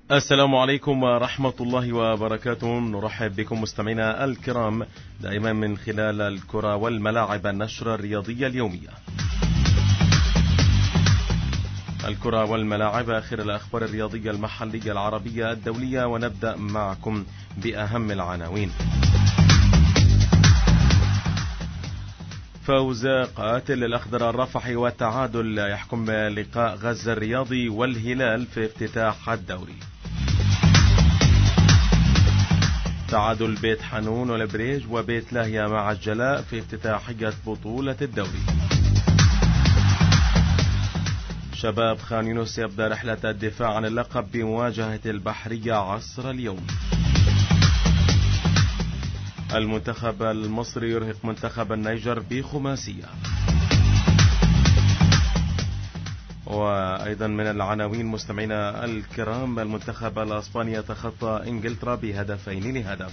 السلام عليكم ورحمة الله وبركاته. نرحب بكم مستمعينا الكرام دائما من خلال الكرة والملاعب، النشرة الرياضية اليومية. الكرة والملاعب، آخر الأخبار الرياضية المحلية العربية الدولية، ونبدأ معكم بأهم العناوين. فوز قاتل الأخضر الرفحي والتعادل يحكم لقاء غزة الرياضي والهلال في افتتاح الدوري. تعادل بيت حنون والبريج وبيت لاهيا مع الجلاء في افتتاحية بطولة الدوري. شباب خان يونس يبدأ رحلة الدفاع عن اللقب بمواجهة البحرية عصر اليوم. المنتخب المصري يرهق منتخب النيجر بخماسية. وأيضا من العناوين مستمعينا الكرام، المنتخب الأسباني يتخطى إنجلترا بهدفين لهدف.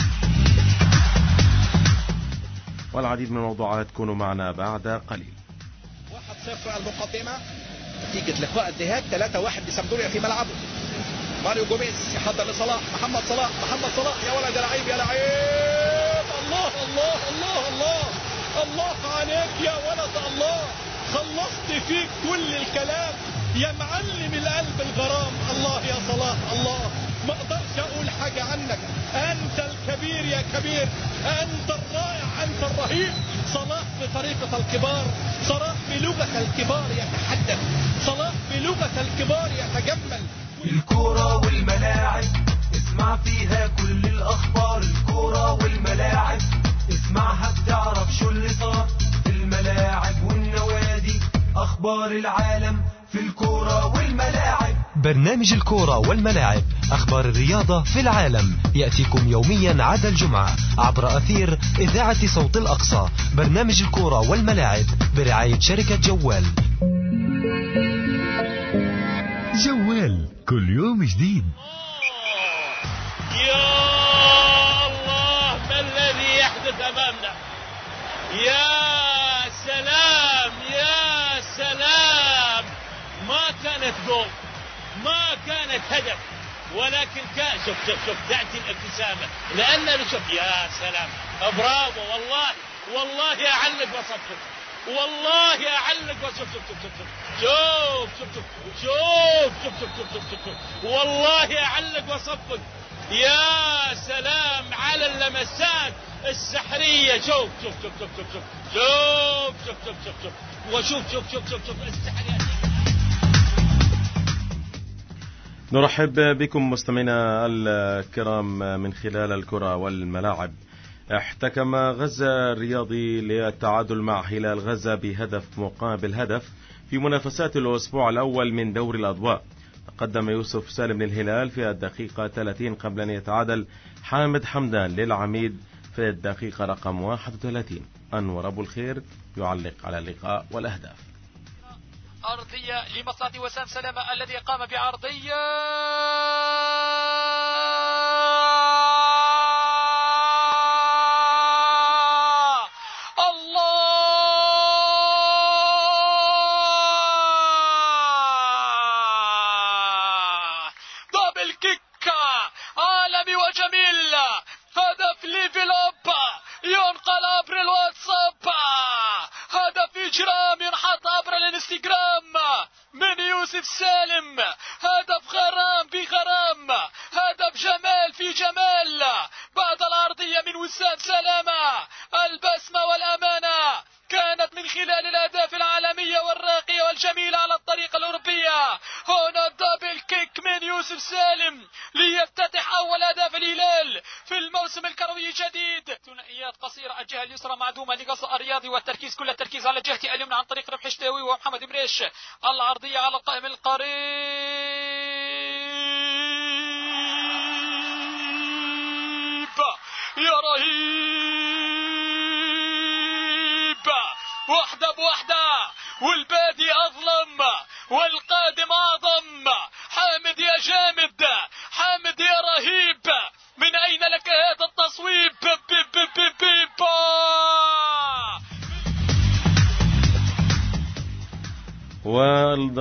والعديد من الموضوعات، كونوا معنا بعد قليل. 1-0 المقدمة، نتيجة لقاء الذهاب 3-1 بسامدوريا في ملعبه. ماريو جوميز يحضر لصلاح، محمد صلاح يا ولد يا لعيب يا لعيب، الله الله الله الله الله عليك يا ولد، الله خلصت فيك كل الكلام يا معلم القلب الغرام، الله يا صلاح، الله ما اقدرش اقول حاجة عنك، انت الكبير يا كبير، انت الرائع، انت الرهيب. صلاح بطريقة الكبار، صلاح بلغة الكبار يتحدث، صلاح بلغة الكبار يتجمل. الكرة والملاعب اسمع فيها كل الأخبار، الكرة والملاعب اسمعها بتعرف شو اللي صار في الملاعب والنوادي، أخبار العالم في الكرة والملاعب. برنامج الكرة والملاعب، أخبار الرياضة في العالم، يأتيكم يوميا عدا الجمعة عبر أثير إذاعة صوت الأقصى. برنامج الكرة والملاعب برعاية شركة جوال. جوال كل يوم جديد. يا الله ما الذي يحدث أمامنا، يا سلام يا سلام، ما كانت جول، ما كانت هدف، ولكن كان شوف تأتي الابتسامة لأننا نشوف. يا سلام، برافو، والله أعلق وصفق، والله أعلق وشوف والله أعلق وصفق. يا سلام على اللمسات السحرية، شوف وشوف السحرية. نرحب بكم مستمعينا الكرام من خلال الكرة والملاعب. احتكم غزة الرياضي للتعادل مع هلال غزة بهدف مقابل هدف في منافسات الأسبوع الأول من دوري الأضواء. قدم يوسف سالم للهلال في الدقيقة 30 قبل أن يتعادل حامد حمدان للعميد في الدقيقة رقم 31. أنور أبو الخير يعلق على اللقاء والأهداف. أرضية لمصلحة وسام سلامة الذي قام بعرضية سالم، هدف غرام في غرام، هدف جمال في جمال، بعد الأرضية من وسام سلامة. البسمة والأمانة كانت من خلال الأهداف العالمية والراقية والجميلة على الطريقة الأوروبية. هنا دبل كيك من يوسف سالم ليفتتح أول أهداف الهلال في الموسم الكروي الجديد. ثنائيات قصيرة، الجهة اليسرى معدومة لقصة الرياضي، والتركيز كل التركيز على الجهة اليمنى عن طريق ربح شتاوي ومحمد بريش. العرضية على القائم القريب يا رهيب، واحدة بواحدة، والبادي أظلم والقادم أعظم. حامد يا جامد، حامد يا رهيب، من أين لك هذا التصويب؟ وأيضا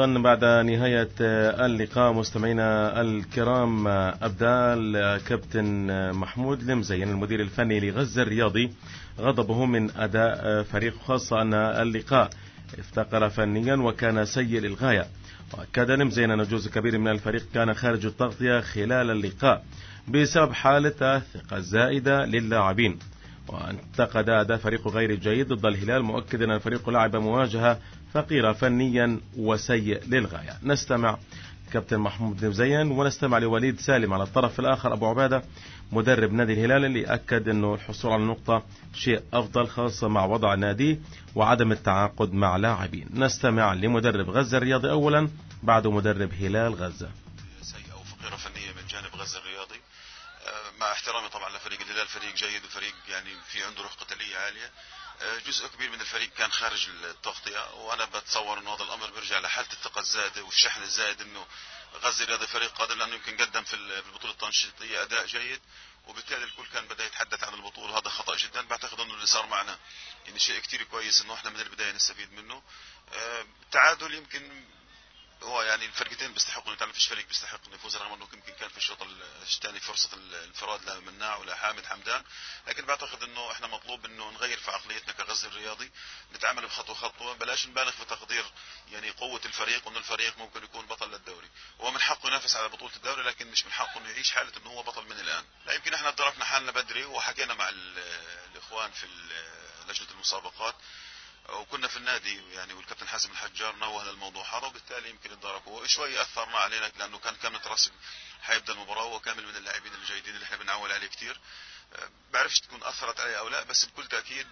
أيضا بعد نهاية اللقاء مستمعينا الكرام، أبدال كابتن محمود المزين المدير الفني لغزة الرياضي غضبه من أداء فريق، خاصة أن اللقاء افتقر فنيا وكان سيء للغاية. وأكد المزين أن جزء كبير من الفريق كان خارج التغطية خلال اللقاء بسبب حالة الثقة الزائدة للاعبين، وانتقد أداء فريق غير جيد ضد الهلال، مؤكدا أن الفريق لعب مواجهة فقيرة فنيا وسيء للغاية. نستمع كابتن محمود المزين ونستمع لوليد سالم على الطرف الآخر أبو عبادة مدرب نادي الهلال، اللي أكد أنه الحصول على النقطة شيء أفضل، خاصة مع وضع النادي وعدم التعاقد مع لاعبين. نستمع لمدرب غزة الرياضي أولا، بعد مدرب هلال غزة. سيئة وفقيرة فنية من جانب غزة الرياضي، مع احترامي طبعا لفريق الهلال، فريق جيد وفريق يعني في عنده روح قتالية عالية. جزء كبير من الفريق كان خارج التغطية، وانا بتصور انه هذا الامر بيرجع لحالة الثقة الزائدة والشحن الزائد، انه غزة الرياضي فريق قادر، لانه يمكن قدم في البطولة التنشيطية اداء جيد، وبالتالي الكل كان بدأ يتحدث عن البطولة، وهذا خطأ جدا. بعتقد انه اللي صار معنا يعني شيء كتير كويس، انه احنا من البداية نستفيد منه. التعادل يمكن هو يعني الفرقتين بيستحقوا نتعلم، فيش فريق بيستحق انه يفوز، رغم انه يمكن كان في الشوط الثاني فرصه الانفراد لمناع ولا حامد حمدان، لكن بعتقد انه احنا مطلوب انه نغير في عقليتنا كغزة الرياضي، نتعامل بخطوه خطوه، بلاش نبالغ في تقدير يعني قوه الفريق، وانه الفريق ممكن يكون بطل للدوري، هو من حقه ينافس على بطوله الدوري، لكن مش من حقه انه يعيش حاله انه هو بطل من الان. لا، يمكن احنا دركنا حالنا بدري، وحكينا مع الاخوان في لجنه المسابقات، وكنا في النادي يعني، والكابتن حازم الحجار نوه للموضوع هذا، وبالتالي يمكن الدرك شوي اثرنا علينا، لانه كان مترسم حيبدا المباراه، وكامل من اللاعبين الجيدين اللي احنا بنعول عليه كثير. بعرفش تكون اثرت عليه او لا، بس بكل تاكيد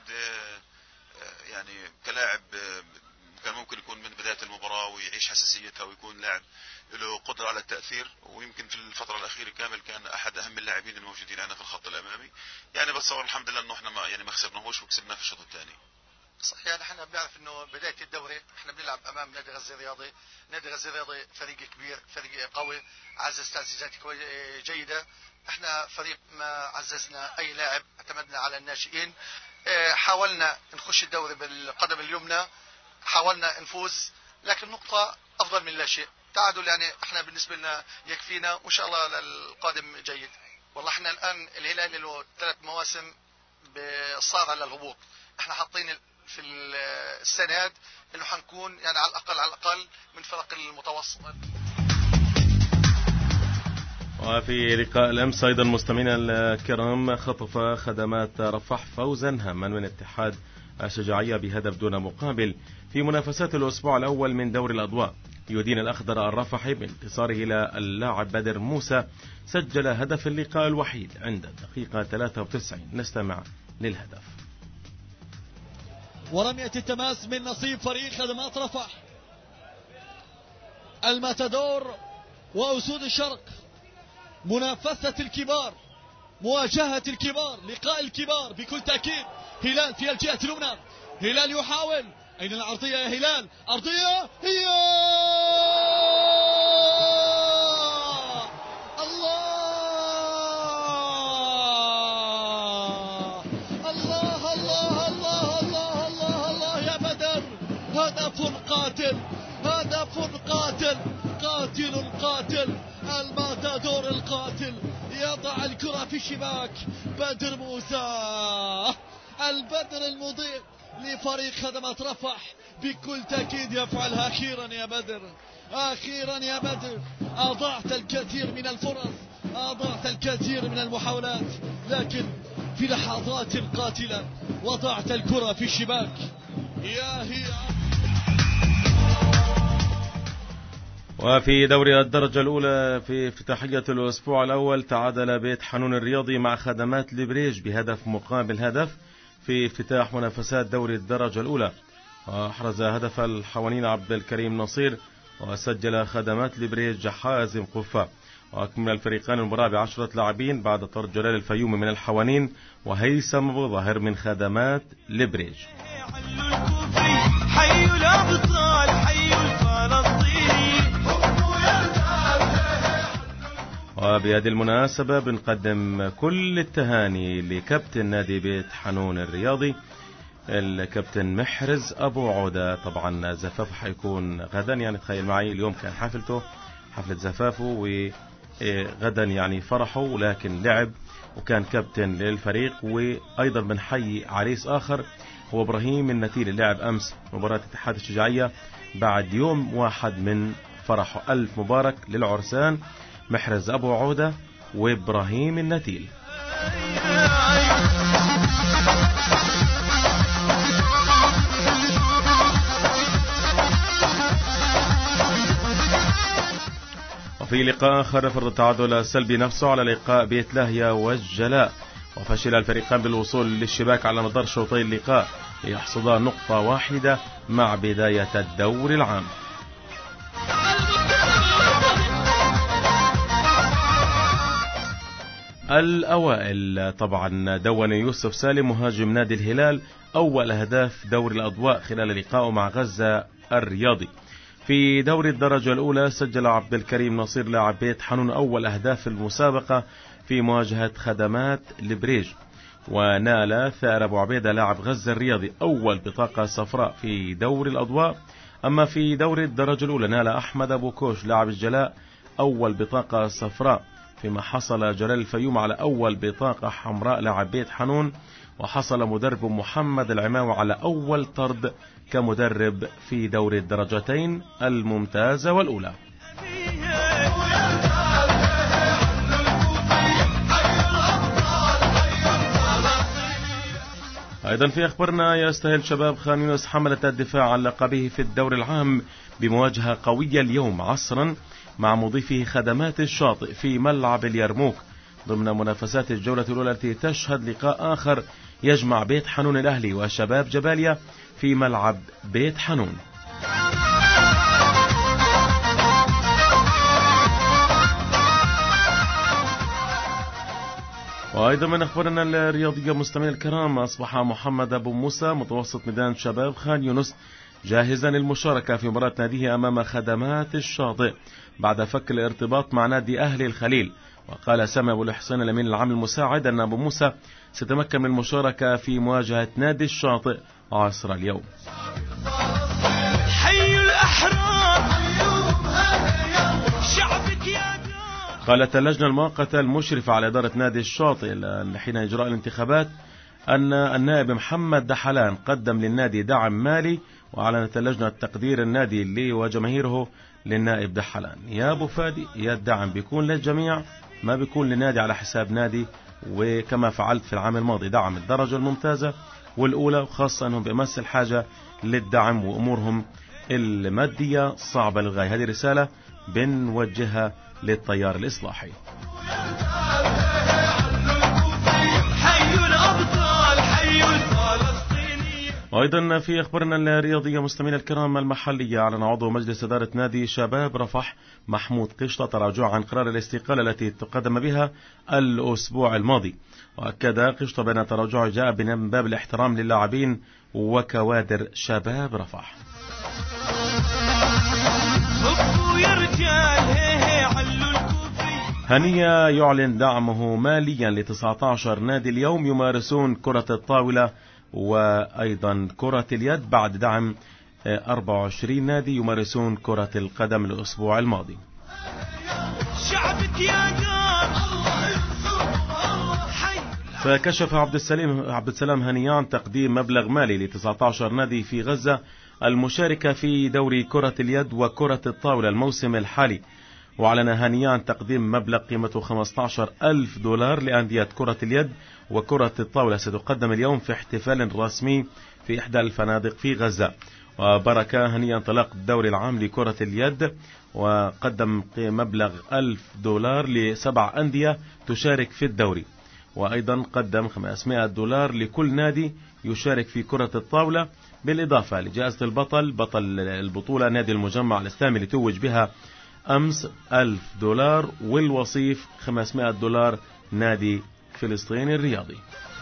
يعني كلاعب كان ممكن يكون من بدايه المباراه ويعيش حساسيتها، ويكون لاعب له قدره على التاثير، ويمكن في الفتره الاخيره كامل كان احد اهم اللاعبين الموجودين عندنا في الخط الامامي. يعني بتصور الحمد لله انه احنا ما خسرناهوش، وكسبناه في الشوط الثاني. صحيح، يعني احنا بنعرف انه بدايه الدوري احنا بنلعب امام نادي غزة الرياضي، نادي غزة الرياضي فريق كبير، فريق قوي، عزز تعزيزات جيده. احنا فريق ما عززنا اي لاعب، اعتمدنا على الناشئين، حاولنا نخش الدوري بالقدم اليمنى، حاولنا نفوز، لكن نقطه افضل من لا شيء. تعادل يعني احنا بالنسبه لنا يكفينا، وان شاء الله للقادم جيد. والله احنا الان الهلال له 3 مواسم صار على الهبوط، احنا حاطين في السنة انه حنكون يعني على الاقل من فرق المتوسطة. وفي لقاء الامس ايضا مستمعينا الكرام، خطف خدمات رفح فوزا هاما من اتحاد الشجاعية بهدف دون مقابل في منافسات الاسبوع الاول من دوري الاضواء. يدين الاخضر الرفحي بانتصاره الى اللاعب بدر موسى، سجل هدف اللقاء الوحيد عند الدقيقة 93. نستمع للهدف. ورمية التماس من نصيب فريق خدمات رفح، الماتادور وأسود الشرق، منافسة الكبار، مواجهة الكبار، لقاء الكبار بكل تأكيد. هلال في الجهة اليمنى، هلال يحاول، أين العرضية يا هلال؟ أرضية هي هدف قاتل، الماتادور القاتل يضع الكرة في الشباك. بدر موسى، البدر المضيء لفريق خدمات رفح، بكل تأكيد يفعلها. أخيرا يا بدر، أضعت الكثير من الفرص، أضعت الكثير من المحاولات، لكن في لحظات قاتلة وضعت الكرة في الشباك. وفي دوري الدرجة الأولى في افتتاحية الأسبوع الأول، تعادل بيت حنون الرياضي مع خدمات لبريج بهدف مقابل هدف في افتتاح منافسات دوري الدرجة الأولى. وأحرز هدف الحوانين عبد الكريم نصير، وسجل خدمات لبريج حازم قفة. وأكمل الفريقان المباراة ب10 لاعبين بعد طرد جلال الفيومي من الحوانين وهيثم أبو ظاهر من خدمات لبريج. حي الأبطال، حي الفلسطيني. وبهذه المناسبة بنقدم كل التهاني لكابتن نادي بيت حنون الرياضي الكابتن محرز أبو عودة. طبعا زفافه حيكون غدا، يعني تخيل معي اليوم كان حفلته، حفلة زفافه، وغدا يعني فرحه، ولكن لعب وكان كابتن للفريق. وأيضا بنحيي عريس آخر هو إبراهيم النتيل، اللي لعب أمس مباراة اتحاد الشجاعية بعد يوم واحد من فرحه. ألف مبارك للعرسان محرز أبو عودة وإبراهيم النتيل. وفي لقاء آخر فرض التعادل السلبي نفسه على لقاء بيت لاهيا والجلاء، وفشل الفريقان بالوصول للشباك على مدار شوطي اللقاء ليحصدا نقطة واحدة مع بداية الدور العام. الأوائل طبعا دون يوسف سالم مهاجم نادي الهلال أول أهداف دوري الأضواء خلال لقائه مع غزة الرياضي. في دوري الدرجة الأولى سجل عبد الكريم نصير لاعب بيت حنون أول أهداف المسابقة في مواجهة خدمات البريج. ونال ثائر أبو عبيدة لاعب غزة الرياضي أول بطاقة صفراء في دوري الأضواء. أما في دوري الدرجة الأولى نال أحمد أبو كوش لاعب الجلاء أول بطاقة صفراء، فيما حصل جلال الفيوم على أول بطاقة حمراء لاعب بيت حنون. وحصل مدرب محمد العماوي على أول طرد كمدرب في دوري الدرجتين الممتازة والأولى. أيضا في أخبارنا يستهل شباب خان يونس حملة الدفاع عن لقبه في الدور العام بمواجهة قوية اليوم عصرا مع مضيفه خدمات الشاطئ في ملعب اليرموك ضمن منافسات الجولة الأولى التي تشهد لقاء آخر يجمع بيت حنون الأهلي وشباب جباليا في ملعب بيت حنون. وأيضا من أخبارنا الرياضية مستمعينا الكرام، أصبح محمد أبو موسى متوسط ميدان شباب خان يونس جاهزا للمشاركة في مباراة ناديه أمام خدمات الشاطئ بعد فك الارتباط مع نادي أهلي الخليل. وقال سامي أبو الحسين الأمين العام المساعد أن أبو موسى سيتمكن من المشاركة في مواجهة نادي الشاطئ عصر اليوم. حي الأحرار شعبك يا دار. قالت اللجنة المؤقتة المشرفة على إدارة نادي الشاطئ حين إجراء الانتخابات أن النائب محمد دحلان قدم للنادي دعم مالي، وأعلنت اللجنة تقدير النادي اللي وجماهيره للنائب دحلان. يا أبو فادي، يا الدعم بيكون للجميع، ما بيكون لنادي على حساب نادي. وكما فعلت في العام الماضي دعم الدرجة الممتازة والأولى، وخاصة أنهم بأمس الحاجة للدعم وأمورهم المادية صعبة للغاية. هذه رسالة بنوجهها للتيار الإصلاحي. وأيضا في أخبارنا الرياضية مستمعينا الكرام المحلية، أعلن عضو مجلس إدارة نادي شباب رفح محمود قشطة تراجع عن قرار الاستقالة التي تقدم بها الأسبوع الماضي. وأكد قشطة بأن تراجعه جاء من باب الاحترام للاعبين وكوادر شباب رفح. هنية يعلن دعمه ماليا ل 19 نادي اليوم يمارسون كرة الطاولة وأيضا كرة اليد بعد دعم 24 نادي يمارسون كرة القدم الأسبوع الماضي. فكشف عبد السلام هنية عن تقديم مبلغ مالي ل 19 نادي في غزة المشاركة في دوري كرة اليد وكرة الطاولة الموسم الحالي. وأعلن هنية عن تقديم مبلغ قيمته $15,000 لأندية كرة اليد وكرة الطاولة ستقدم اليوم في احتفال رسمي في إحدى الفنادق في غزة. وبارك هنية انطلاق الدوري العام لكرة اليد وقدم مبلغ $1,000 ل7 أندية تشارك في الدوري. وأيضا قدم $500 لكل نادي يشارك في كرة الطاولة، بالإضافة لجائزة بطل البطولة نادي المجمع الإسلامي اللي توج بها أمس $1,000 والوصيف $500 نادي فلسطين الرياضي.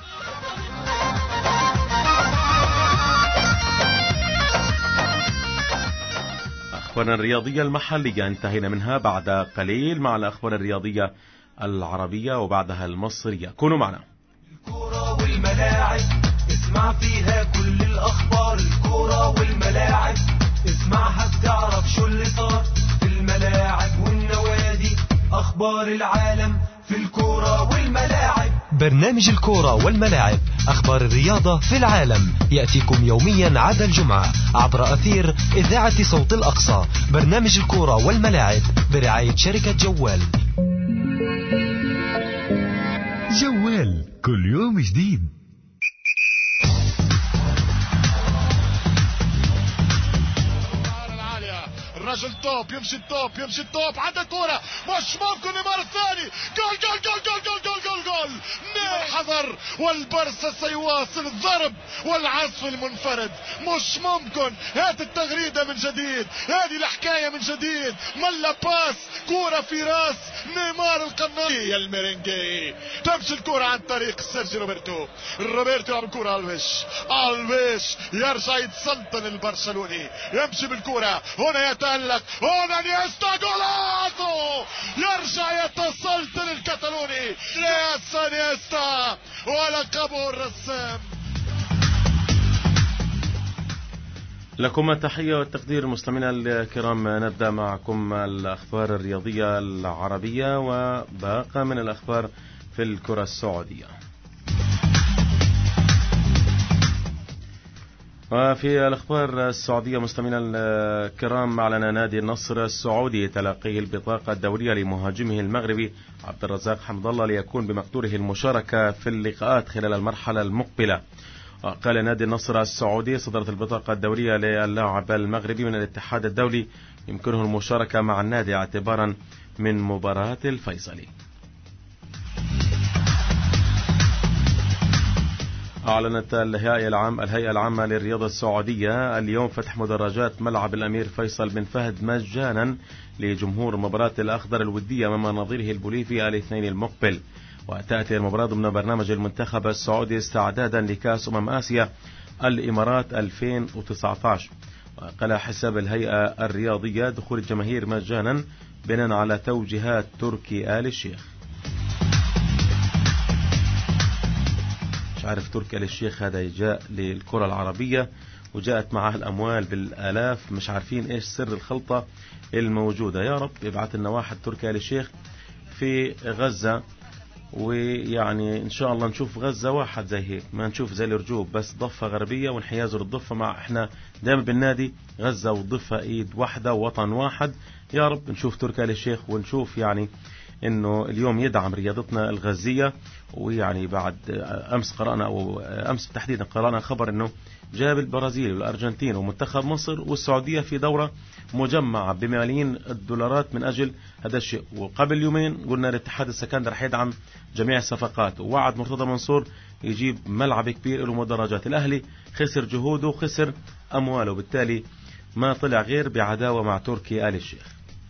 أخبارنا الرياضية المحلية انتهينا منها بعد قليل مع الأخبار الرياضية العربية وبعدها المصرية. كونوا معنا. الكرة والملاعب اسمع فيها كل الأخبار الكورة والملاعب، اسمعها بتعرف شو اللي صار في الملاعب والنوادي، أخبار العالم في الكورة والملاعب. برنامج الكورة والملاعب، أخبار الرياضة في العالم، يأتيكم يوميا عدا الجمعة عبر أثير إذاعة صوت الأقصى. برنامج الكورة والملاعب برعاية شركة جوال. جوال كل يوم جديد. الرجل توب يمشي التوب عند الكرة مش ممكن. نيمار الثاني جول جول جول جول جول جول جول جول. نيمار حذر والبرسا سيواصل الضرب والعزف المنفرد. مش ممكن. هات التغريدة من جديد، هذه الحكاية من جديد. ملا باس كرة في راس نيمار القناصي الميرينجي. تمشي الكرة عن طريق سيرجي روبرتو يلعب الكرة الفيش يرجع يتسلطن البرشلوني، يمشي بالكرة هنا يتألق، هنا نيستا جولاتو، يرجع يتسلطن الكتالوني نيستا ولقبه الرسام. لكم التحية والتقدير مستمعينا الكرام. نبدأ معكم الأخبار الرياضية العربية وباقة من الأخبار في الكرة السعودية. وفي الأخبار السعودية مستمعينا الكرام، أعلن نادي النصر السعودي تلقيه البطاقة الدولية لمهاجمه المغربي عبد الرزاق حمد الله ليكون بمقدوره المشاركة في اللقاءات خلال المرحلة المقبلة. وقال نادي النصر السعودي صدرت البطاقة الدولية للاعب المغربي من الاتحاد الدولي يمكنه المشاركة مع النادي اعتبارا من مباراة الفيصلي. أعلنت الهيئة العامة للرياضة السعودية اليوم فتح مدرجات ملعب الأمير فيصل بن فهد مجانا لجمهور مباراة الأخضر الودية أمام نظيره البوليفي الاثنين المقبل. وتأتي المباراة ضمن برنامج المنتخب السعودي استعدادا لكأس آسيا الإمارات 2019. وقال حساب الهيئة الرياضية دخول الجماهير مجانا بناء على توجيهات تركي آل الشيخ. مش عارف تركي آل الشيخ هذا جاء للكرة العربية وجاءت معه الأموال بالآلاف، مش عارفين إيش سر الخلطة الموجودة. يا رب يبعث لنا واحد تركي آل الشيخ في غزة، ويعني إن شاء الله نشوف غزة واحد زي هيك، ما نشوف زي الرجوب بس ضفة غربية وانحياز للضفة. مع إحنا دائما بالنادي غزة والضفة إيد واحدة ووطن واحد. يا رب نشوف تركي آل الشيخ ونشوف يعني إنه اليوم يدعم رياضتنا الغزية. ويعني بعد أمس تحديدا قرأنا خبر إنه جاب البرازيل والأرجنتين ومنتخب مصر والسعودية في دورة مجمعة بملايين الدولارات من أجل هذا الشيء. وقبل يومين قلنا الاتحاد السكندري رح يدعم جميع الصفقات، ووعد مرتضى منصور يجيب ملعب كبير له مدرجات. الأهلي خسر جهوده خسر أمواله، بالتالي ما طلع غير بعداوة مع تركي آل الشيخ.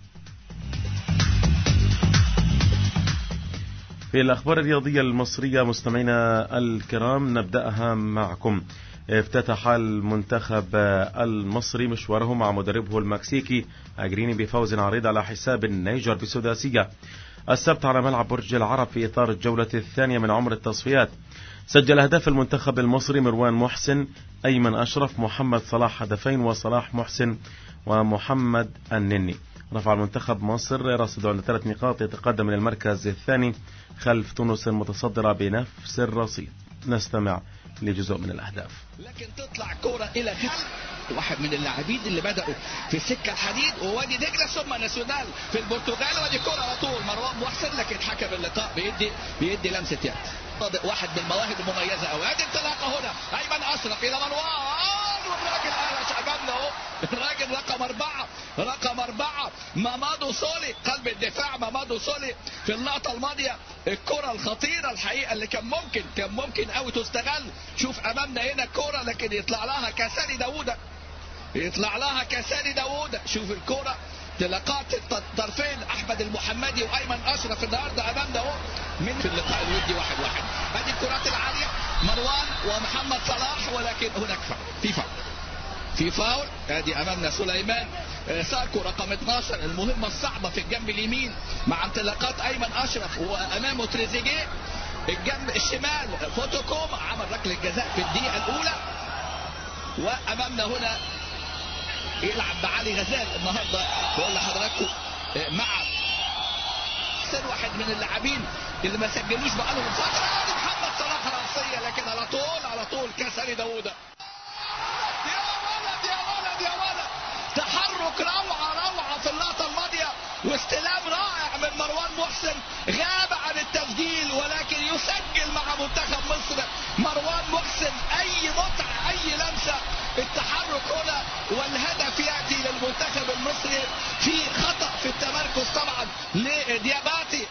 في الأخبار الرياضية المصرية مستمعينا الكرام نبدأها معكم. افتتح المنتخب المصري مشواره مع مدربه المكسيكي أجريني بفوز عريض على حساب النيجر بسداسية السبت على ملعب برج العرب في إطار الجولة الثانية من عمر التصفيات. سجل أهداف المنتخب المصري مروان محسن، أيمن أشرف، محمد صلاح هدفين، وصلاح محسن ومحمد النني. رفع المنتخب مصر رصده عند 3 نقاط، يتقدم من المركز الثاني خلف تونس المتصدرة بنفس الرصيد. نستمع لجزء من الأهداف. لكن تطلع كرة إلى واحد من اللاعبين اللي بدأوا في السكة الحديد ووادي دجلة ثم ناسيونال في البرتغال. وادي كرة على طول مروان محسن، لكن حكم اللقاء بيدي لمسة يد. واحد من المواهب المميزة أوي. هذه انطلاقة هنا أيمن أشرف إلى مروان، والراجل قالش أمامنا أهو الراجل رقم 4 مامادو سولي قلب الدفاع. مامادو سولي في اللقطة الماضية الكرة الخطيرة الحقيقة اللي كان ممكن قوي تستغل. شوف أمامنا هنا الكرة لكن يطلع لها كساني داوود. شوف الكرة تلقات الطرفين أحمد المحمدي وأيمن أشرف النهارده أمامنا أهو من في اللقاء الودي 1-1. هذه الكرات العالية مروان ومحمد صلاح، ولكن هناك في فاول. ادي امامنا سليمان ساكو رقم 12 المهمة الصعبة في الجنب اليمين مع انطلاقات ايمن اشرف وامامه تريزيجيه. الجنب الشمال فوتوكوما عمل ركله جزاء في الدقيقه الاولى. وامامنا هنا يلعب بعلي غزال النهارده، بقول لحضراتكم مع سن واحد من اللاعبين اللي ما سجلوش بقالهم فتره. محمد صلاح راسيه، لكن على طول كسري داوود. يا ولد تحرك روعه في اللقطه الماضيه، واستلام رائع من مروان محسن. غاب عن التسجيل ولكن يسجل مع منتخب مصر. مروان محسن اي متعه، اي لمسه، التحرك هنا والهدف ياتي للمنتخب المصري في خطا في التمركز طبعا لدياباتي.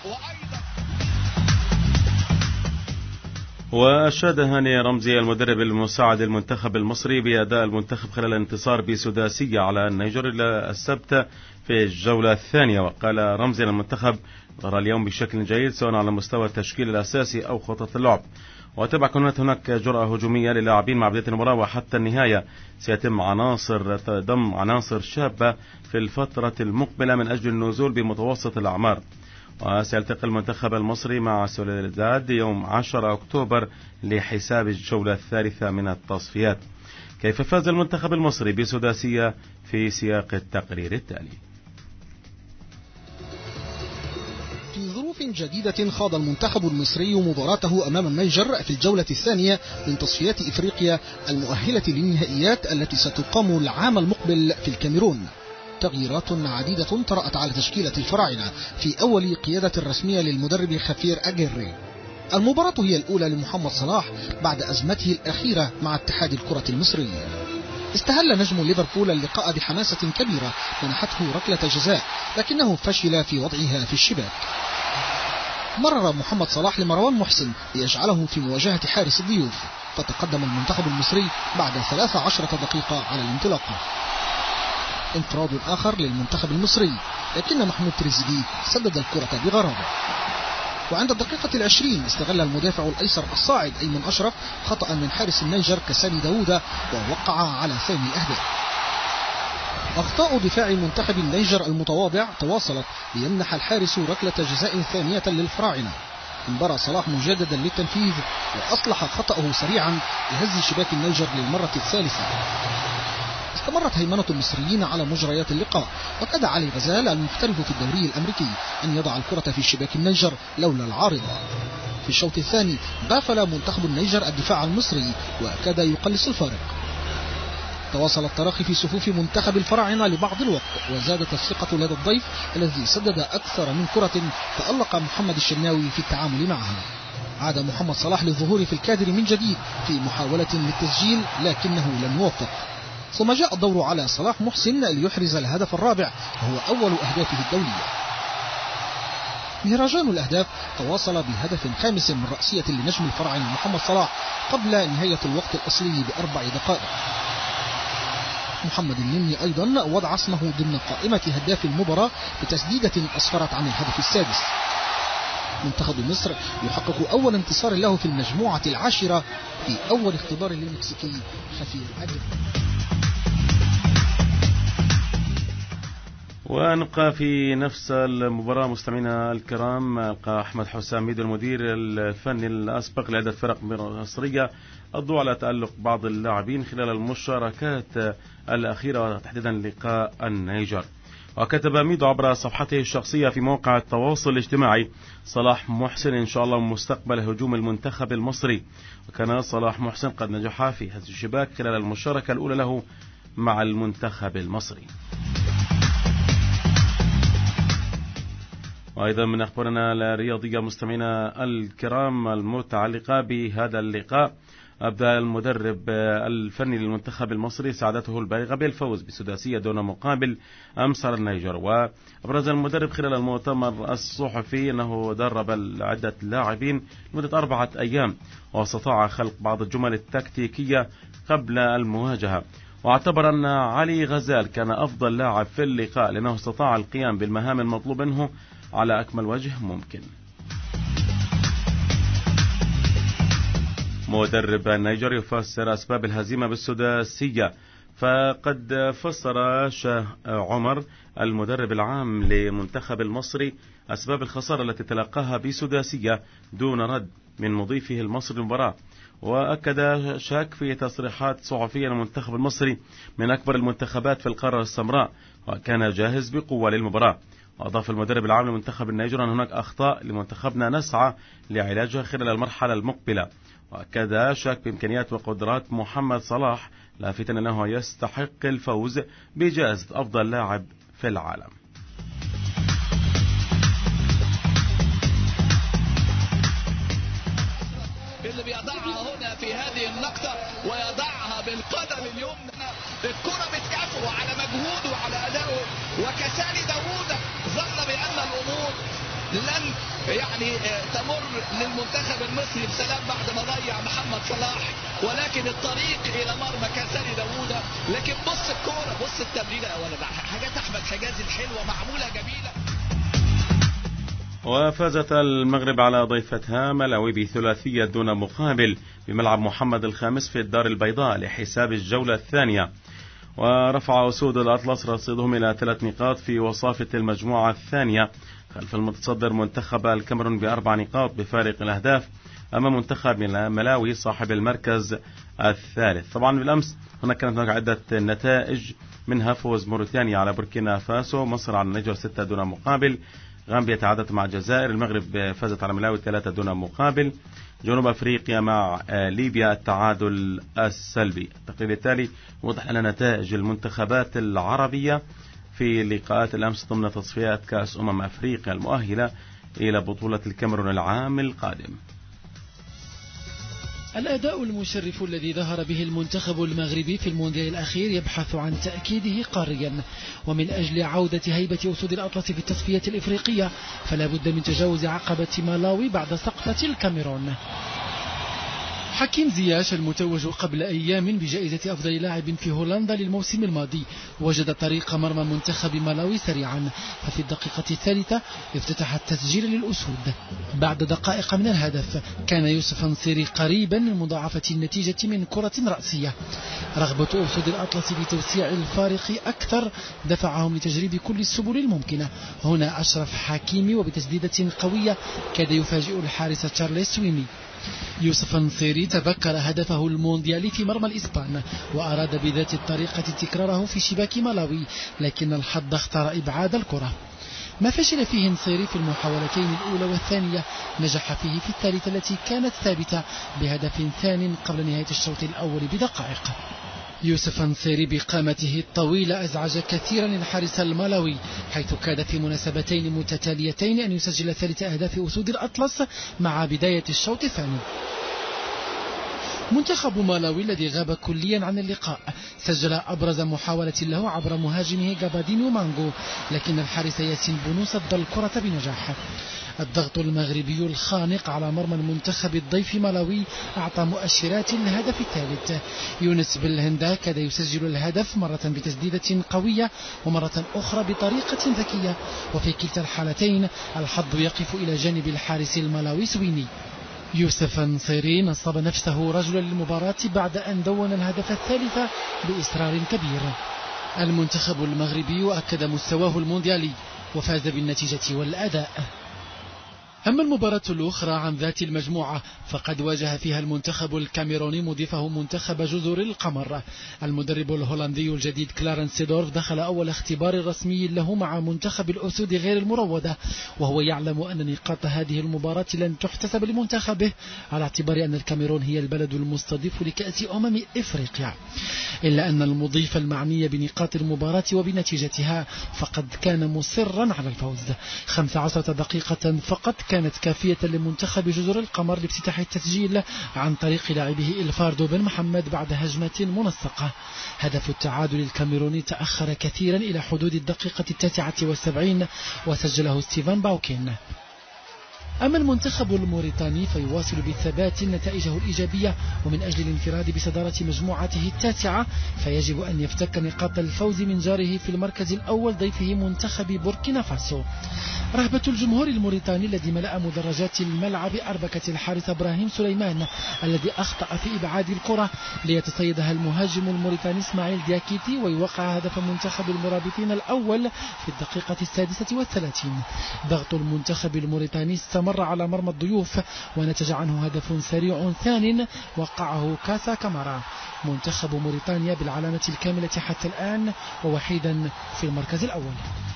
وأشاد هاني رمزي المدرب المساعد المنتخب المصري بأداء المنتخب خلال الانتصار بسداسية على النيجر السبت في الجولة الثانية. وقال رمزي المنتخب ظهر اليوم بشكل جيد سواء على مستوى التشكيل الأساسي أو خطط اللعب، وتبع كانت هناك جرأة هجومية للاعبين مع بداية المباراة، وحتى النهاية سيتم ضم عناصر شابة في الفترة المقبلة من أجل النزول بمتوسط الأعمار. وسيلتقي المنتخب المصري مع سوليداد يوم 10 أكتوبر لحساب الجولة الثالثة من التصفيات. كيف فاز المنتخب المصري بسداسية؟ في سياق التقرير التالي. في ظروف جديدة خاض المنتخب المصري مباراته أمام النيجر في الجولة الثانية من تصفيات إفريقيا المؤهلة للنهائيات التي ستقام العام المقبل في الكاميرون. تغييرات عديدة طرأت على تشكيلة الفراعنة في أول قيادة رسمية للمدرب خفير أجيري. المباراة هي الأولى لمحمد صلاح بعد أزمته الأخيرة مع اتحاد الكرة المصري. استهل نجم ليفربول اللقاء بحماسة كبيرة منحته ركلة جزاء، لكنه فشل في وضعها في الشباك. مرر محمد صلاح لمروان محسن ليجعله في مواجهة حارس الضيوف، فتقدم المنتخب المصري بعد 13 دقيقة على الانطلاق. انفراد آخر للمنتخب المصري، لكن محمود تريزيجيه سدد الكرة بغرابة. وعند الدقيقة 20 استغل المدافع الأيسر الصاعد أيمن أشرف خطأ من حارس النيجر كساني داوود ووقع على ثاني أهداف. أخطاء دفاع منتخب النيجر المتواضع تواصلت ليمنح الحارس ركلة جزاء ثانية للفراعنة. انبرى صلاح مجددا للتنفيذ وأصلح خطأه سريعا لهز شباك النيجر للمرة الثالثة. استمرت هيمنة المصريين على مجريات اللقاء، وكاد علي غزال المحترف في الدوري الأمريكي أن يضع الكرة في شباك النيجر لولا العارضة. في الشوط الثاني غافل منتخب النيجر الدفاع المصري وكاد يقلص الفارق. تواصل التراخي في صفوف منتخب الفراعنة لبعض الوقت، وزادت الثقة لدى الضيف الذي سدد أكثر من كرة تألق محمد الشناوي في التعامل معها. عاد محمد صلاح للظهور في الكادر من جديد في محاولة للتسجيل لكنه لم يوفق، ثم جاء الدور على صلاح محسن ليحرز الهدف الرابع وهو أول أهدافه الدولية. مهرجان الأهداف تواصل بهدف خامس من رأسية لنجم الفراعنة محمد صلاح قبل نهاية الوقت الأصلي ب4 دقائق. محمد النني أيضا وضع اسمه ضمن قائمة هداف المباراة بتسديدة أسفرت عن الهدف السادس. منتخب مصر يحقق أول انتصار له في المجموعة العاشرة في أول اختبار للمكسيكي خفير أجل. ونبقى في نفس المباراة مستمعينا الكرام. ألقى أحمد حسام ميدو المدير الفني الأسبق لعدة فرق مصرية الضوء على تألق بعض اللاعبين خلال المشاركات الأخيرة تحديدا لقاء النيجر. وكتب ميدو عبر صفحته الشخصية في موقع التواصل الاجتماعي: صلاح محسن إن شاء الله مستقبل هجوم المنتخب المصري. وكان صلاح محسن قد نجح في هز الشباك خلال المشاركة الأولى له مع المنتخب المصري. وأيضا من أخبارنا الرياضية مستمعينا الكرام المتعلقة بهذا اللقاء، أبدأ المدرب الفني للمنتخب المصري سعادته البالغة بالفوز بسداسية دون مقابل أمس على النيجر. وأبرز المدرب خلال المؤتمر الصحفي أنه درب عدة لاعبين لمدة 4 أيام واستطاع خلق بعض الجمل التكتيكية قبل المواجهة، واعتبر أن علي غزال كان أفضل لاعب في اللقاء لأنه استطاع القيام بالمهام المطلوب منه على أكمل وجه ممكن. مدرب النيجر يفسر أسباب الهزيمة بالسداسية، فقد فسر شاه عمر المدرب العام لمنتخب المصري أسباب الخسارة التي تلقاها بسداسية دون رد من مضيفه المصري المباراة. وأكد شاك في تصريحات صحفية المنتخب المصري من أكبر المنتخبات في القارة السمراء، وكان جاهز بقوة للمباراة. وأضاف المدرب العام لمنتخب النيجر أن هناك أخطاء لمنتخبنا نسعى لعلاجها خلال المرحلة المقبلة. وأكد شاك بإمكانيات وقدرات محمد صلاح، لافتا أنه يستحق الفوز بجائزة أفضل لاعب في العالم. اللي بيضعها هنا في هذه النقطة ويضعها بالقدم اليمنى، الكرة بتكافئه على مجهوده وعلى أدائه. وكسالي داوود ظن بأن الأمور لن تمر للمنتخب المصري بسلام بعد ما ضيع محمد صلاح، ولكن الطريق إلى مرمى كسالي داوود. لكن بص الكرة، بص التمريرة يا ولد، حاجات أحمد حجازي الحلوة معمولة جميلة. وفازت المغرب على ضيفتها ملاوي بثلاثية دون مقابل بملعب محمد الخامس في الدار البيضاء لحساب الجولة الثانية. ورفع أسود الأطلس رصيدهم إلى 3 نقاط في وصافة المجموعة الثانية خلف المتصدر منتخب الكاميرون ب4 نقاط بفارق الأهداف أمام منتخب ملاوي صاحب المركز الثالث. طبعا بالأمس هناك كانت عدة نتائج، منها فوز موريتانيا على بوركينا فاسو، مصر على النيجر 6 دون مقابل، غامبيا تعادلت مع الجزائر، المغرب فازت على ملاوي 3 دون مقابل، جنوب أفريقيا مع ليبيا التعادل السلبي. التقرير التالي وضح لنا نتائج المنتخبات العربية في لقاءات الأمس ضمن تصفيات كأس أفريقيا المؤهلة إلى بطولة الكاميرون العام القادم. الأداء المشرف الذي ظهر به المنتخب المغربي في المونديال الأخير يبحث عن تأكيده قاريا، ومن أجل عودة هيبة أسود الأطلس في التصفية الإفريقية فلا بد من تجاوز عقبة مالاوي بعد سقطة الكاميرون. حكيم زياش المتوج قبل أيام بجائزة أفضل لاعب في هولندا للموسم الماضي وجد طريق مرمى منتخب مالاوي سريعا، ففي الدقيقة الثالثة افتتح التسجيل للأسود. بعد دقائق من الهدف كان يوسف نصيري قريبا من مضاعفة النتيجة من كرة رأسية. رغبة أسود الأطلس في توسيع الفارق أكثر دفعهم لتجريب كل السبل الممكنة. هنا أشرف حكيمي وبتسديدة قوية كاد يفاجئ الحارس تشارلي سويني. يوسف نصيري تذكر هدفه المونديالي في مرمى الإسبان وأراد بذات الطريقة تكراره في شباك مالاوي، لكن الحظ اختار إبعاد الكرة. ما فشل فيه نصيري في المحاولتين الأولى والثانية نجح فيه في الثالثة التي كانت ثابتة بهدف ثان قبل نهاية الشوط الأول بدقائق. يوسف نصيري بقامته الطويلة أزعج كثيرا الحارس المالاوي، حيث كاد في مناسبتين متتاليتين أن يسجل ثالث أهداف أسود الأطلس مع بداية الشوط الثاني. منتخب مالاوي الذي غاب كليا عن اللقاء سجل أبرز محاولة له عبر مهاجمه غابادينيو مانغو، لكن الحارس ياسين بونو صد الكرة بنجاح. الضغط المغربي الخانق على مرمى المنتخب الضيف مالاوي أعطى مؤشرات للهدف الثالث. يونس بالهندا كاد يسجل الهدف مرة بتسديدة قوية ومرة أخرى بطريقة ذكية، وفي كلتا الحالتين الحظ يقف إلى جانب الحارس المالاوي سويني. يوسف نصيري نصب نفسه رجلا للمباراة بعد أن دون الهدف الثالث بإصرار كبير. المنتخب المغربي أكد مستواه المونديالي وفاز بالنتيجة والأداء. أما المباراة الأخرى عن ذات المجموعة فقد واجه فيها المنتخب الكاميروني مضيفه منتخب جزر القمر. المدرب الهولندي الجديد كلارنس سيدورف دخل أول اختبار رسمي له مع منتخب الأسود غير المروضة، وهو يعلم أن نقاط هذه المباراة لن تحتسب لمنتخبه على اعتبار أن الكاميرون هي البلد المستضيف لكأس إفريقيا، إلا أن المضيف المعني بنقاط المباراة وبنتيجتها فقد كان مصرا على الفوز. 15 دقيقة فقط كانت كافية لمنتخب جزر القمر لافتتاح التسجيل عن طريق لاعبه إلفاردو بن محمد بعد هجمة منسقة. هدف التعادل الكاميروني تأخر كثيرا إلى حدود الدقيقة 79 وسجله ستيفان باوكين. أما المنتخب الموريتاني فيواصل بالثبات نتائجه الإيجابية، ومن أجل الانفراد بصدارة مجموعته التاسعة فيجب أن يفتك نقاط الفوز من جاره في المركز الأول ضيفه منتخب بوركينا فاسو. رهبة الجمهور الموريتاني الذي ملأ مدرجات الملعب أربكة الحارس إبراهيم سليمان الذي أخطأ في إبعاد الكرة ليتصيدها المهاجم الموريتاني إسماعيل دياكيتي ويوقع هدف منتخب المرابطين الأول في الدقيقة 36. ضغط المنتخب الموريتاني استمر مرة على مرمى الضيوف ونتج عنه هدف سريع ثان وقعه كاسا كامارا. منتخب موريتانيا بالعلامة الكاملة حتى الآن ووحيدا في المركز الأول.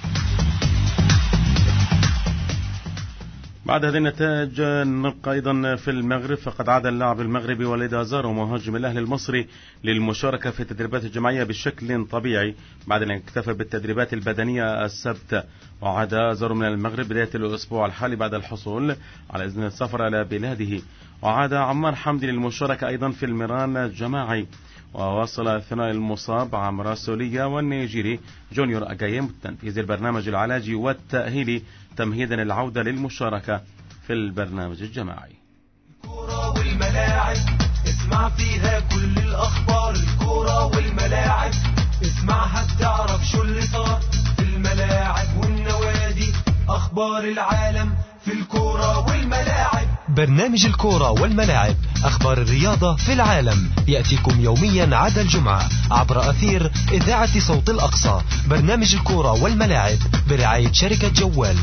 بعد هذه النتائج نبقى أيضا في المغرب، فقد عاد اللاعب المغربي وليد أزارو مهاجم الأهلي المصري للمشاركة في التدريبات الجماعية بشكل طبيعي بعد أن اكتفى بالتدريبات البدنية السبت. وعاد أزارو من المغرب بداية الأسبوع الحالي بعد الحصول على إذن السفر إلى بلاده. وعاد عمار حمدي للمشاركة أيضا في المران الجماعي. وواصل الثنائي المصاب عمرو سولية والنيجيري جونيور أجايم تنفيذ البرنامج العلاجي والتأهيلي تمهيدا للعودة للمشاركة في البرنامج الجماعي. الكرة والملاعب اسمع فيها كل الأخبار. الكرة والملاعب اسمعها تعرف شو اللي صار في الملاعب والنوادي. أخبار العالم في الكرة والملاعب. برنامج الكرة والملاعب أخبار الرياضة في العالم يأتيكم يوميا عدا الجمعة عبر أثير إذاعة صوت الأقصى. برنامج الكرة والملاعب برعاية شركة جوال.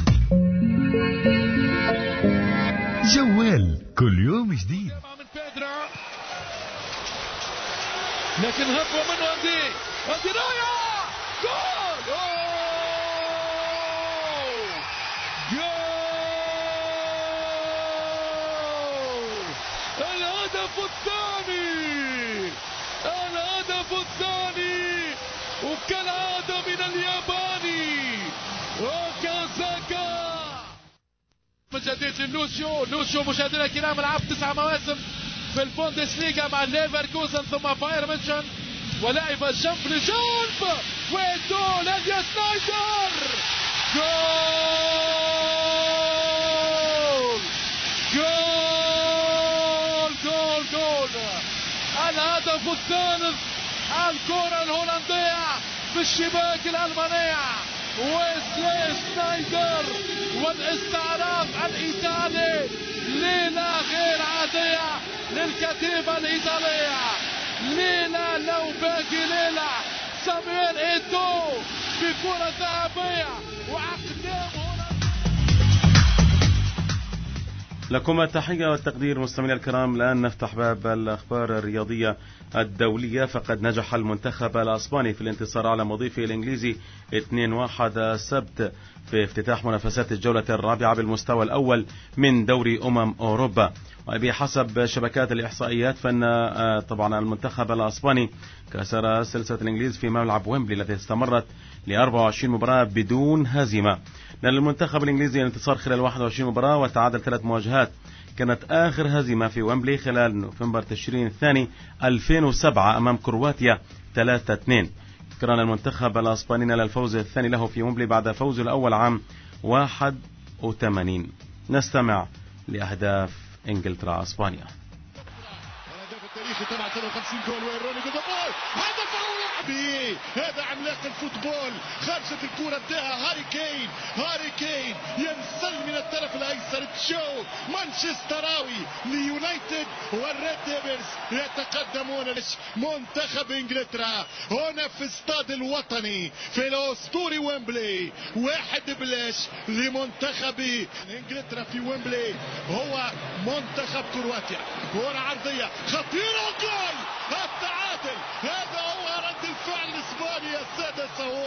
جوال كل يوم جديد. لكن هبوا منه أندي راية جول. الهدف الثاني وكالعادة من الياباني وكازاكا. من جديد لوسيو مشاهدينا الكرام لعب 9 مواسم في البوندسليغا مع ليفركوزن ثم بايرن ميونخ ولعب جنب لجنب وجول هادي سنايدر. جول الهدف الثالث. الكرة الهولندية في الشباك الألمانية ويسلي سنايدر والاستعراض الإيطالي. ليلة غير عادية للكتيبة الإيطالية. ليلة لو باقي ليلة. سامويل إيتو بكرة ذهبية وأقدام لكم التحية والتقدير مستمعينا الكرام. الآن نفتح باب الأخبار الرياضية الدولية. فقد نجح المنتخب الأسباني في الانتصار على مضيفه الإنجليزي 2-1 السبت في افتتاح منافسات الجولة الرابعة بالمستوى الأول من دوري أوروبا. وبحسب شبكات الإحصائيات فإن طبعا المنتخب الأسباني كسر سلسلة الإنجليز في ملعب ويمبلي التي استمرت ل 24 مباراة بدون هزيمة. لأن المنتخب الإنجليزي الانتصار خلال 21 مباراة وتعادل 3 مواجهات. كانت آخر هزيمة في ويمبلي خلال نوفمبر تشرين الثاني 2007 أمام كرواتيا 3-2. كان المنتخب الأسباني نال الفوز الثاني له في ويمبلي بعد فوزه الأول عام 81. نستمع لأهداف إنجلترا أسبانيا. الهدف التاريخي تبع 53 جول وين روني جوزابول. هدف هذا عملاق الفوتبول. خرجت الكرة اداها هاري كين ينسل من الطرف الايسر. تشو مانشستراوي ليونايتد والريد ديفلز يتقدمون. منتخب انجلترا هنا في استاد الوطني في الاسطوري ويمبلي 1-0 لمنتخب انجلترا في ويمبلي. هو منتخب كرواتيا. كرة عرضية خطيرة جول التعادل. هذا هو رد الفعل الاسباني يا سادة.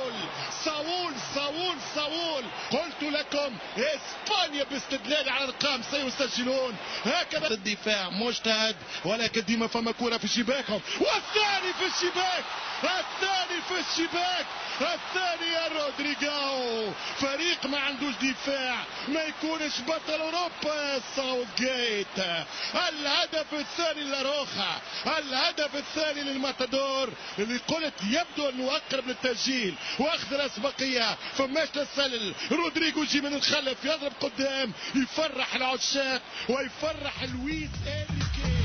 صاول قلت لكم اسبانيا باستدلال على الارقام سيسجلون. هكذا الدفاع مجتهد ولكن ديما فما كرة في شباكهم. والثاني في الشباك الثاني يا رودريغو. فريق ما عندوش دفاع ما يكونش بطل اوروبا. ساوث جيت. الهدف الثاني لاروخا. الهدف الثاني للماتادور اللي قلت يبدو انه اقرب للتسجيل واخذ الاسبقيه. فماش تسلل رودريغو يجي من الخلف يضرب قدام يفرح العشاق ويفرح لويس إنريكي.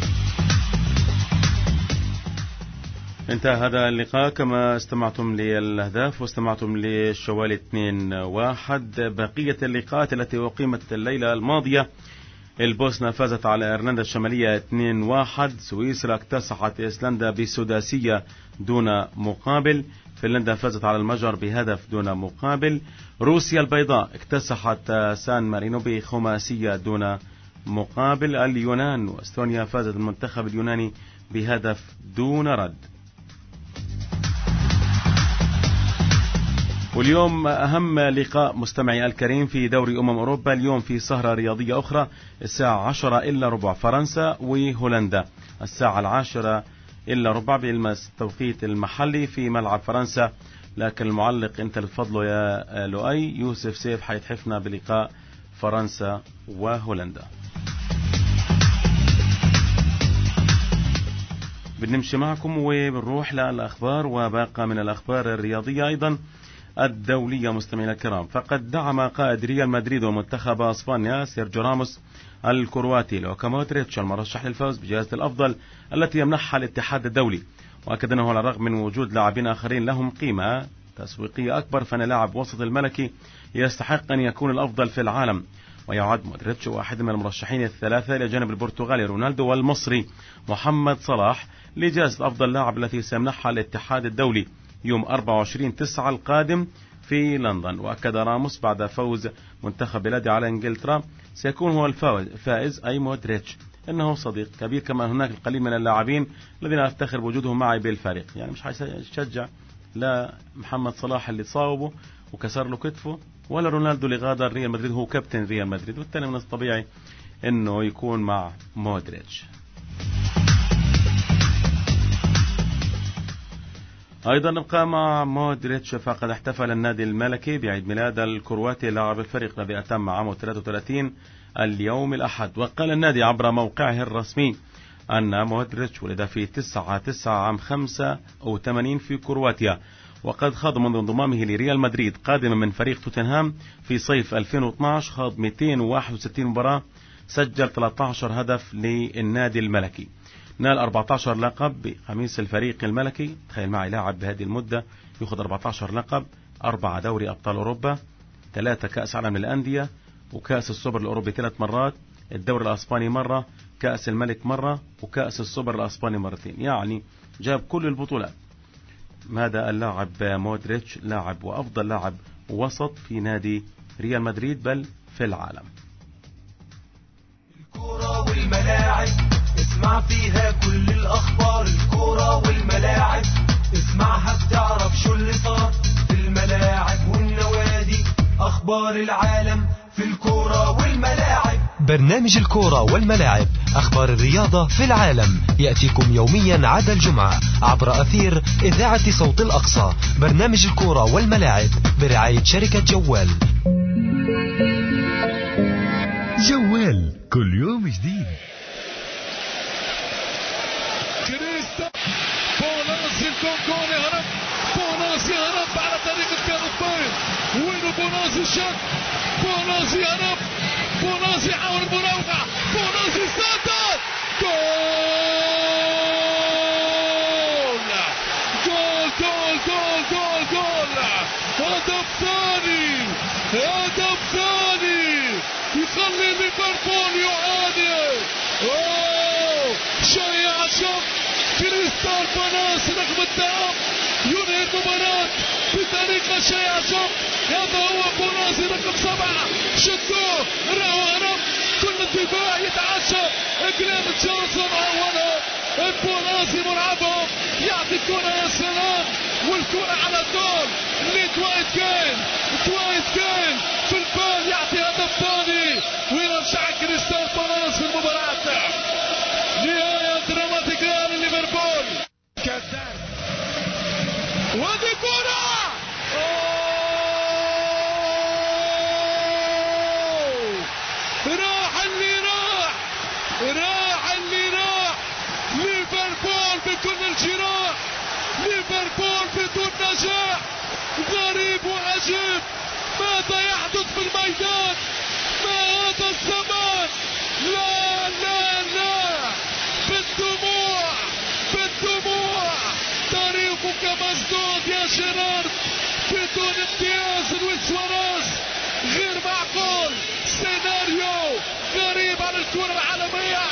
انتهى هذا اللقاء كما استمعتم للأهداف واستمعتم للشوالي 2-1. بقية اللقاءات التي أقيمت الليلة الماضية: البوسنة فازت على إيرلندا الشمالية 2-1. سويسرا اكتسحت إيسلندا بسداسية دون مقابل. فنلندا فازت على المجر بهدف دون مقابل. روسيا البيضاء اكتسحت سان مارينو بخماسية دون مقابل. اليونان واستونيا فازت المنتخب اليوناني بهدف دون رد. واليوم أهم لقاء مستمعي الكريم في دوري أوروبا. اليوم في سهرة رياضية أخرى الساعة 10:15 فرنسا وهولندا، الساعة 10:15 بالتوقيت المحلي في ملعب فرنسا. لكن المعلق انت الفضل يا لؤي يوسف سيف حيتحفنا بلقاء فرنسا وهولندا. بنمشي معكم وبنروح للأخبار وباقة من الأخبار الرياضية أيضا الدولية. مستمعينا الكرام، فقد دعم قائد ريال مدريد ومنتخب اسبانيا سيرجيو راموس الكرواتي لوكا مودريتش المرشح للفوز بجائزة الأفضل التي يمنحها الاتحاد الدولي، وأكد أنه على الرغم من وجود لاعبين آخرين لهم قيمة تسويقية أكبر فإن لاعب وسط الملكي يستحق أن يكون الأفضل في العالم. ويعد مودريتش واحد من المرشحين الثلاثة إلى جانب البرتغالي رونالدو والمصري محمد صلاح لجائزة أفضل لاعب التي سيمنحها الاتحاد الدولي يوم 24/9 القادم في لندن. وأكد راموس بعد فوز منتخب بلاده على إنجلترا سيكون هو الفائز أي مودريتش إنه صديق كبير، كما هناك القليل من اللاعبين الذين أفتخر بوجودهم معي بالفريق. يعني مش هيشجع لا محمد صلاح اللي تصاوبه وكسر له كتفه ولا رونالدو اللي غادر ريال مدريد هو كابتن ريال مدريد، والتاني من الطبيعي إنه يكون مع مودريتش. أيضا نبقى مع مودريتش، فقد احتفل النادي الملكي بعيد ميلاد الكرواتي لاعب الفريق الذي أتم عامه 33 اليوم الأحد. وقال النادي عبر موقعه الرسمي أن مودريتش ولد في 9/9 عام 85 في كرواتيا، وقد خاض منذ انضمامه لريال مدريد قادما من فريق توتنهام في صيف 2012 خاض 261 مباراة، سجل 13 هدف للنادي الملكي، نال 14 لقب بقميص الفريق الملكي. تخيل معي لاعب بهذه المدة يأخذ 14 لقب، 4 دوري أبطال أوروبا، 3 كأس عالم للأندية، وكأس السوبر الأوروبي 3 مرات، الدوري الأسباني مرة، كأس الملك مرة، وكأس السوبر الأسباني مرتين، يعني جاب كل البطولات. هذا اللاعب مودريتش لاعب وأفضل لاعب وسط في نادي ريال مدريد بل في العالم. الكرة والملاعب اسمع فيها كل الأخبار، الكرة والملاعب اسمعها بتعرف شو اللي صار في الملاعب والنوادي، أخبار العالم في الكرة والملاعب. برنامج الكرة والملاعب، أخبار الرياضة في العالم، يأتيكم يوميا عدا الجمعة عبر أثير إذاعة صوت الأقصى. برنامج الكرة والملاعب برعاية شركة جوال. جوال كل يوم جديد. بوناسي الكونكوني هرب، بوناسي هرب على طريق الكارثين، وينو بوناسي شك، بوناسي هرب، بوناسي حاول المراوغة، بوناسي سدد، جول جول جول جول جول جول، هدف ثاني، هدف ثاني يخلي ليفربول يعاني. اوه شيء عجب، كريستال بالاس رغم التعب ينهي المباراة بطريقة شيء عجب. هذا هو بوناسي رقم 7، شدوه راهو هرب، كل الدفاع يتعشى، جلين جونسون أولا، بوناسي مرعبهم يعطي الكرة يا سلام، والكرة على الجول لتوايت كين، توايت كين في البال يعطي هدف ثاني ويرجع كريستال بالاس في المباراة. نهاية دراماتيكية لليفربول. كذاب ودي كرة راح اللي راح، راح اللي راح. ليفربول بكل الجراح، ليفربول بدون نجاح، غريب وعجيب. ماذا يحدث في الميدان؟ ما هذا الزمان؟ لا لا لا، بالدموع بالدموع، تاريخك مسدود يا جيرارد، بدون امتياز لويس سواريز، غير معقول، سيناريو غريب على الكرة العالمية،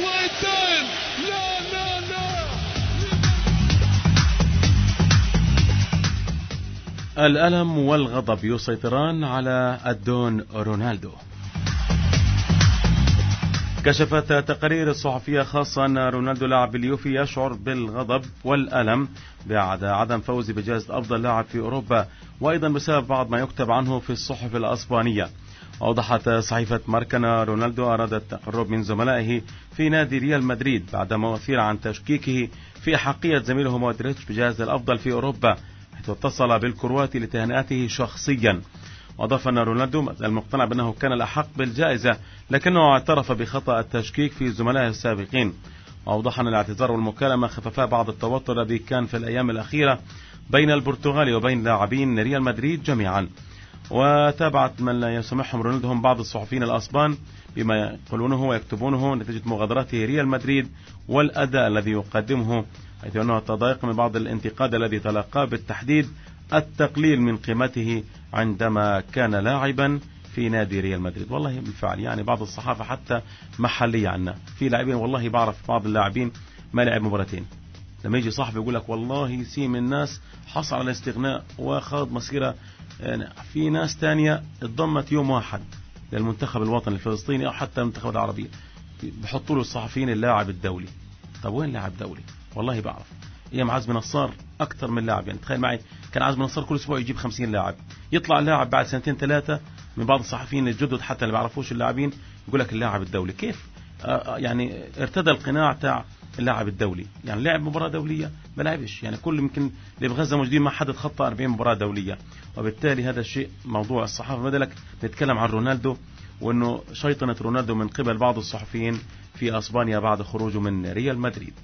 وادويتين لا لا لا. الألم والغضب يسيطران على الدون رونالدو. كشفت تقارير صحفية خاصة أن رونالدو لاعب اليوفي يشعر بالغضب والألم بعد عدم فوزه بجائزة أفضل لاعب في أوروبا، وأيضا بسبب بعض ما يكتب عنه في الصحف الأسبانية. أوضحت صحيفة ماركا أن رونالدو أراد التقرب من زملائه في نادي ريال مدريد بعدما أثير عن تشكيكه في أحقية زميله مودريتش بجائزة الأفضل في أوروبا، حيث اتصل بالكرواتي لتهنئته شخصيا. وأضاف أن رونالدو المقتنع بأنه كان الأحق بالجائزة، لكنه اعترف بخطأ التشكيك في زملائه السابقين. وأوضح أن الاعتذار والمكالمة خففا بعض التوتر الذي كان في الأيام الأخيرة بين البرتغالي وبين لاعبين ريال مدريد جميعا. وتابعت من لا يسمحهم رونالدو هم بعض الصحفيين الأسبان بما يقولونه ويكتبونه نتيجة مغادرته ريال مدريد والأداء الذي يقدمه، حيث أنه تضايق من بعض الانتقاد الذي تلقاه، بالتحديد التقليل من قيمته عندما كان لاعبا في نادي ريال مدريد. والله بالفعل يعني بعض الصحافة حتى محلية عنا في لاعبين، والله بعرف بعض اللاعبين ما لعب مباراتين، لما يجي صاحب يقول لك والله سيم الناس حصل على استغناء وخاض مسيرة، يعني في ناس تانية اتضمت يوم واحد للمنتخب الوطني الفلسطيني أو حتى المنتخب العربي، بحطوا له الصحفيين اللاعب الدولي. طب وين لاعب دولي؟ والله بعرف ايام عزمي نصار اكثر من لاعب، يعني تخيل معي كان عزمي نصار كل اسبوع يجيب 50 لاعب، يطلع اللاعب بعد سنتين ثلاثة من بعض الصحفيين الجدد حتى اللي بيعرفوش اللاعبين يقول لك اللاعب الدولي. كيف يعني ارتدى القناع تاع اللاعب الدولي؟ يعني لعب مباراة دولية ما لعبش، يعني كل يمكن اللي بغزة موجودين ما حد خطى 40 مباراة دولية. وبالتالي هذا الشيء موضوع الصحافة بدلك نتكلم عن رونالدو، وانه شيطنة رونالدو من قبل بعض الصحفيين في اسبانيا بعد خروجه من ريال مدريد.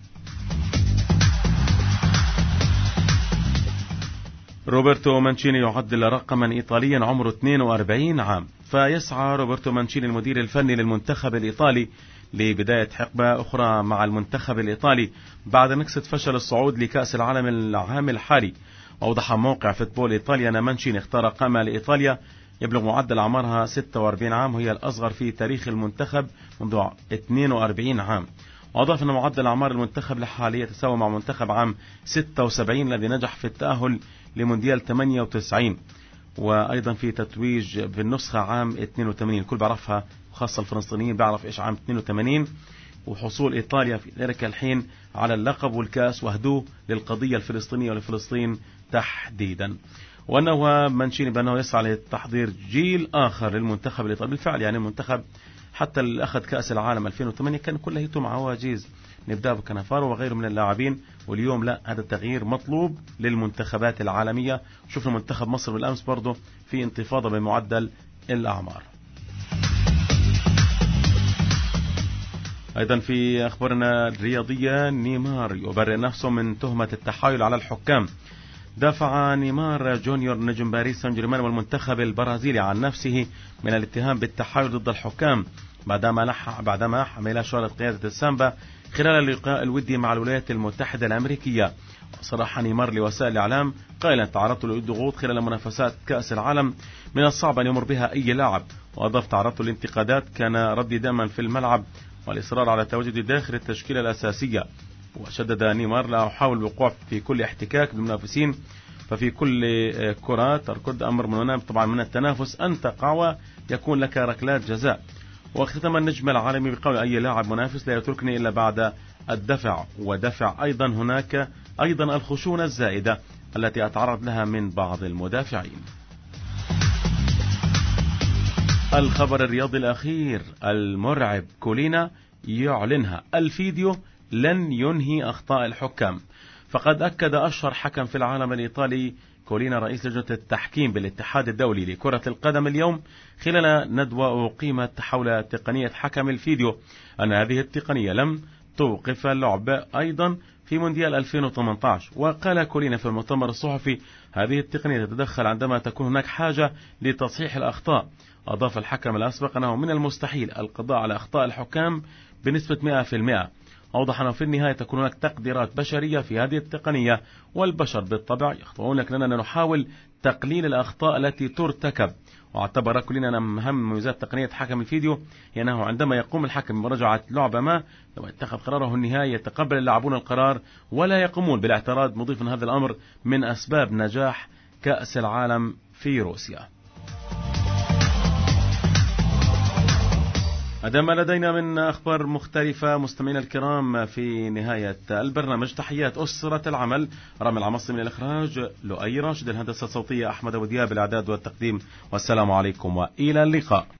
روبرتو مانشيني يعدل رقما إيطاليا عمره 42 عام. فيسعى روبرتو مانشيني المدير الفني للمنتخب الإيطالي لبداية حقبة أخرى مع المنتخب الإيطالي بعد نكسة فشل الصعود لكأس العالم العام الحالي. أوضح موقع فوتبول إيطاليا أن مانشيني اختار قامة لإيطاليا يبلغ معدل أعمارها 46 عام، وهي الأصغر في تاريخ المنتخب منذ 42 عام. وأضاف أن معدل أعمار المنتخب الحالي يتساوى مع منتخب عام 76 الذي نجح في التأهل لمونديال 98، وأيضا في تتويج بالنسخة عام 82. الكل بعرفها وخاصة الفلسطينيين بعرف إيش عام 82 وحصول إيطاليا في ذلك الحين على اللقب والكاس وهدوه للقضية الفلسطينية ولفلسطين تحديدا. وأنه مانشيني بأنه يسعى لتحضير جيل آخر للمنتخب الإيطالي. بالفعل يعني المنتخب حتى اللي أخذ كأس العالم 2008 كان كله مع عواجيز، نبدأ بكنافارو وغيره من اللاعبين، واليوم لا، هذا التغيير مطلوب للمنتخبات العالمية. شفنا منتخب مصر بالأمس برضه في انتفاضة بمعدل الأعمار. أيضا في أخبارنا الرياضية، نيمار يبرئ نفسه من تهمة التحايل على الحكام. دافع نيمار جونيور نجم باريس سان جيرمان والمنتخب البرازيلي عن نفسه من الاتهام بالتحايل ضد الحكام بعدما حمل شارة قيادة السامبا خلال اللقاء الودي مع الولايات المتحدة الأمريكية. صرح نيمار لوسائل الإعلام قائلا: تعرضت للضغوط خلال منافسات كأس العالم، من الصعب أن يمر بها أي لاعب. وأضاف: تعرضت للانتقادات، كان ردي دائما في الملعب والإصرار على تواجدي داخل التشكيلة الأساسية. وشدد نيمار: لا أحاول الوقوع في كل احتكاك بالمنافسين، ففي كل كرة تركض أمر من طبعا من التنافس أن تقع ويكون لك ركلات جزاء. واختتم النجم العالمي بقول: أي لاعب منافس لا يتركني إلا بعد الدفع. ودفع أيضا هناك أيضا الخشونة الزائدة التي أتعرض لها من بعض المدافعين. الخبر الرياضي الأخير المرعب، كولينا يعلنها: الفيديو لن ينهي أخطاء الحكام. فقد أكد أشهر حكم في العالم الإيطالي كولينا رئيس لجنة التحكيم بالاتحاد الدولي لكرة القدم اليوم خلال ندوة أقيمت حول تقنية حكم الفيديو أن هذه التقنية لم توقف اللعب أيضا في مونديال 2018. وقال كولينا في المؤتمر الصحفي: هذه التقنية تتدخل عندما تكون هناك حاجة لتصحيح الأخطاء. أضاف الحكم الأسبق أنه من المستحيل القضاء على أخطاء الحكام بنسبة 100%. أوضح أنه في النهاية تكون هناك تقديرات بشرية في هذه التقنية، والبشر بالطبع يخطئون، لكننا نحاول تقليل الأخطاء التي ترتكب. واعتبر كلنا أن أهم ميزات تقنية حكم الفيديو هي أنه عندما يقوم الحكم بمراجعة لعبة ما، لو اتخذ قراره النهائي يتقبل اللاعبون القرار ولا يقومون بالاعتراض، مضيفا هذا الأمر من أسباب نجاح كأس العالم في روسيا. هذا ما لدينا من أخبار مختلفة مستمعينا الكرام في نهاية البرنامج. تحيات أسرة العمل، رامي العمصي من الإخراج، لؤي راشد الهندسة الصوتية، أحمد أبو دياب الإعداد والتقديم، والسلام عليكم وإلى اللقاء.